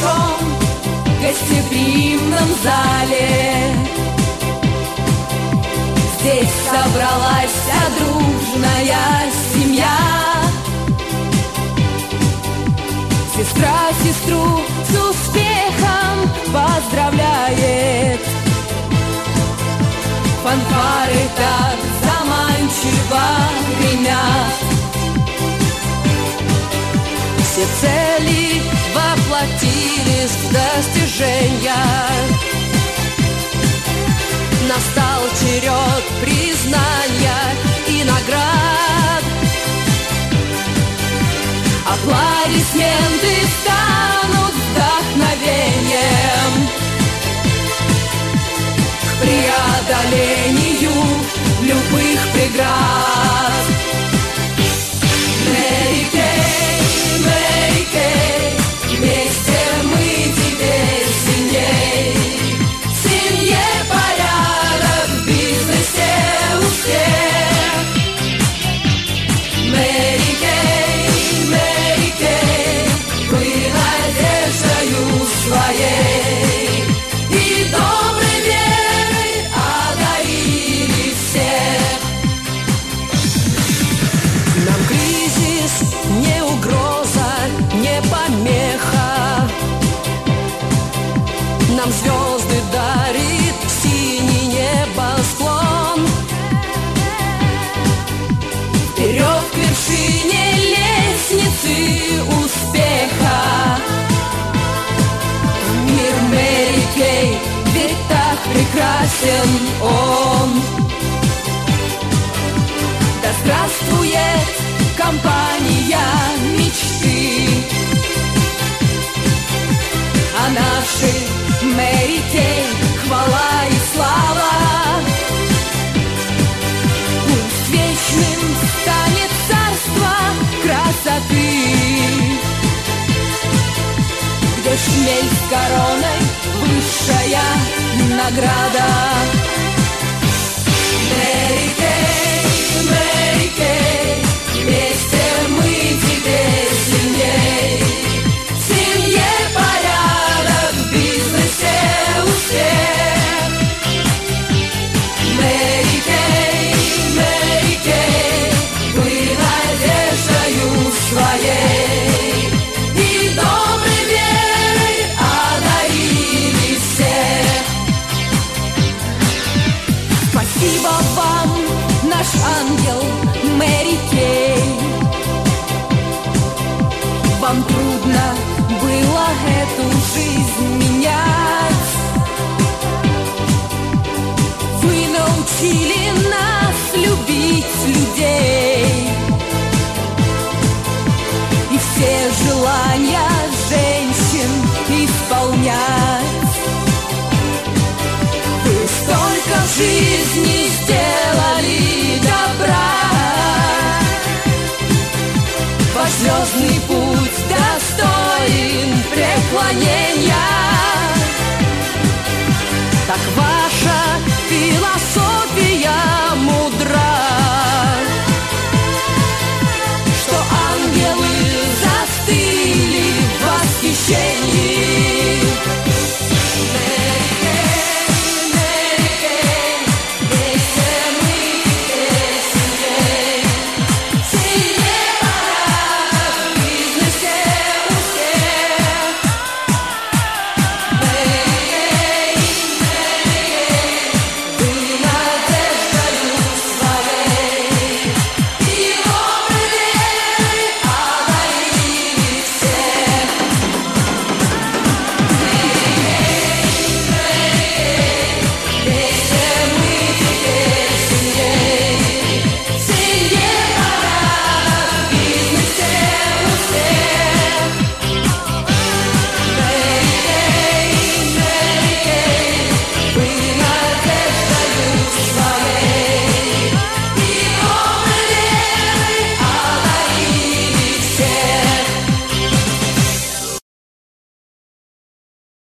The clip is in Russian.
большом гостеприимном зале. Здесь собралась вся дружная семья. Сестра сестру с успехом поздравляет. Фанфары так заманчиво гремят. Все цели воплотились в достижения. Настал черед признания и наград. Аплодисменты станут вдохновением к преодолению любых преград. Мэри Кей, Мэри Кей, вместе мы теперь сильней. В семье порядок, в бизнесе успех. Мэри Кей, Мэри Кей, вы надеждою своей и доброй верой одарили всех. Нам кризис не угроза, не помеха. Нам звезды дарит синий небосклон. Вперед к вершине лестницы успеха. Мир Мэри Кей, ведь так прекрасен он. Да здравствует компания мечты. А нашей Мэри Кей хвала и слава. Пусть вечным станет царство красоты, где шмель с короной высшая награда. Мэри Кей, Мэри Кей, вместе мы теперь сильней. В семье порядок, в бизнесе успех. Мэри Кей, Мэри Кей, вы надеждою своей и доброй верой одарили всех. Спасибо вам, наш ангел Мэри Кей. Вам трудно было эту жизнь менять. Вы научили нас любить людей и все желания женщин исполнять. Вы столько в жизни сделали добра. Ваш звездный путь достоин преклонения. Так